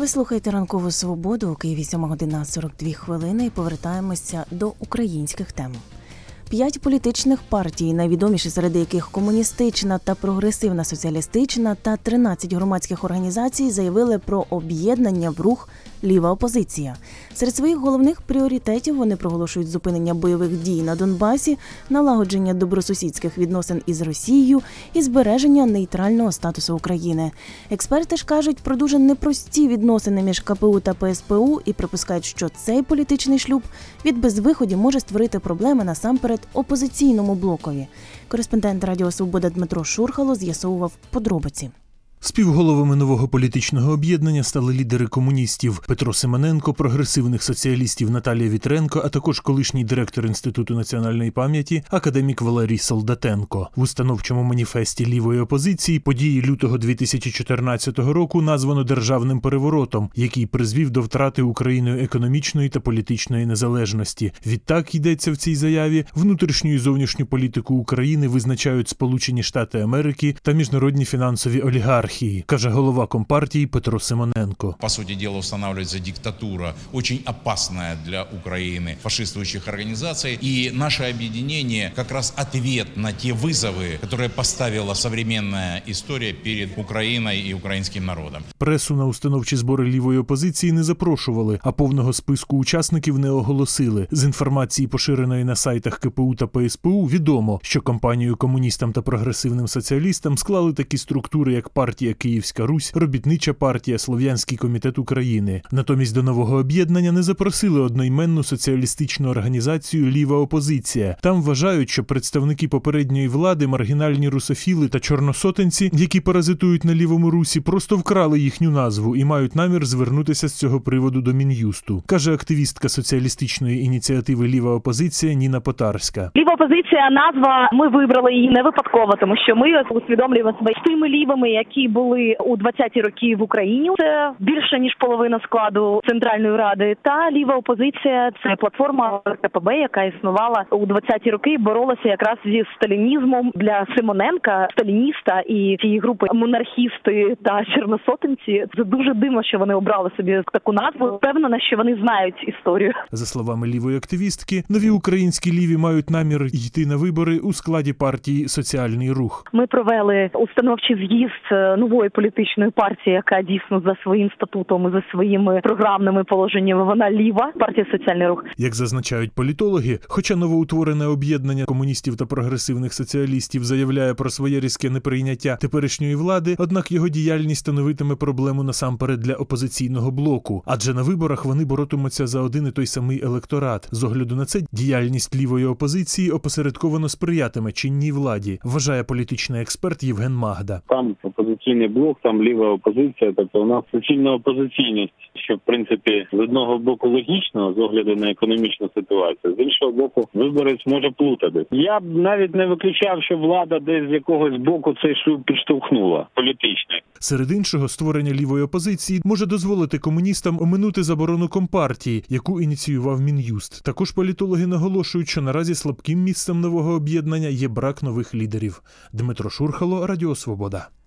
Ви слухаєте «Ранкову свободу», у Києві 7:42 і повертаємося до українських тем. 5 політичних партій, найвідоміші серед яких Комуністична та Прогресивна соціалістична, та 13 громадських організацій заявили про об'єднання в рух «Ліва опозиція». Серед своїх головних пріоритетів вони проголошують зупинення бойових дій на Донбасі, налагодження добросусідських відносин із Росією і збереження нейтрального статусу України. Експерти ж кажуть про дуже непрості відносини між КПУ та ПСПУ і припускають, що цей політичний шлюб від безвиході може створити проблеми насамперед опозиційному блокові. Кореспондент Радіо Свобода Дмитро Шурхало з'ясовував подробиці. Співголовами нового політичного об'єднання стали лідери комуністів Петро Симоненко, прогресивних соціалістів Наталія Вітренко, а також колишній директор Інституту національної пам'яті академік Валерій Солдатенко. В установчому маніфесті лівої опозиції події лютого 2014 року названо державним переворотом, який призвів до втрати Україною економічної та політичної незалежності. Відтак, йдеться в цій заяві, внутрішню і зовнішню політику України визначають Сполучені Штати Америки та міжнародні фінансові олігархи, каже голова Компартії Петро Симоненко. По суті діла, встановлюється диктатура, дуже опасна для України, фашистуючих організацій. І наше об'єднання якраз відповідь на ті виклики, які поставила сучасна історія перед Україною і українським народом. Пресу на установчі збори лівої опозиції не запрошували, а повного списку учасників не оголосили. З інформації, поширеної на сайтах КПУ та ПСПУ, відомо, що компанію комуністам та прогресивним соціалістам склали такі структури, як партія Київська Русь, Робітнича партія, Слов'янський комітет України. Натомість до нового об'єднання не запросили одноіменну соціалістичну організацію «Ліва опозиція». Там вважають, що представники попередньої влади, маргінальні русофіли та чорносотенці, які паразитують на Лівому Русі, просто вкрали їхню назву і мають намір звернутися з цього приводу до Мін'юсту, каже активістка соціалістичної ініціативи «Ліва опозиція» Ніна Потарська. Ліва опозиція – назва, ми вибрали її не випадково, тому що ми усвідомлюємо себе тими лівими, які були у 20-ті роки в Україні. Це більше, ніж половина складу Центральної Ради. Та ліва опозиція – це платформа КПБ, яка існувала у 20-ті роки, боролася якраз зі сталінізмом. Для Симоненка, сталініста і цієї групи монархісти та чорносотенці, це дуже дивно, що вони обрали собі таку назву. Впевнена, що вони знають історію. За словами лівої активістки, нові українські ліві мають намір йти на вибори у складі партії «Соціальний рух». Ми провели установчий з'їзд нової політичної партії, яка дійсно за своїм статутом і за своїми програмними положеннями вона ліва, партія «Соціальний рух». Як зазначають політологи, хоча новоутворене об'єднання комуністів та прогресивних соціалістів заявляє про своє різке неприйняття теперішньої влади, однак його діяльність становитиме проблему насамперед для опозиційного блоку, адже на виборах вони боротимуться за один і той самий електорат. З огляду на це, діяльність лівої опозиції опосередковано сприятиме чинній владі, вважає політичний експерт Євген Магда. Там опозиційний блок, там ліва опозиція, тобто у нас суцільна опозиційність, що в принципі з одного боку логічно, з огляду на економічну ситуацію, з іншого боку виборець може плутати. Я б навіть не виключав, що влада десь з якогось боку цей шлюб підштовхнула політичний. Серед іншого, створення лівої опозиції може дозволити комуністам оминути заборону Компартії, яку ініціював Мін'юст. Також політологи наголошують, що наразі слабким місцем нового об'єднання є брак нових лідерів. Дмитро Шурхало, Радіо Свобода.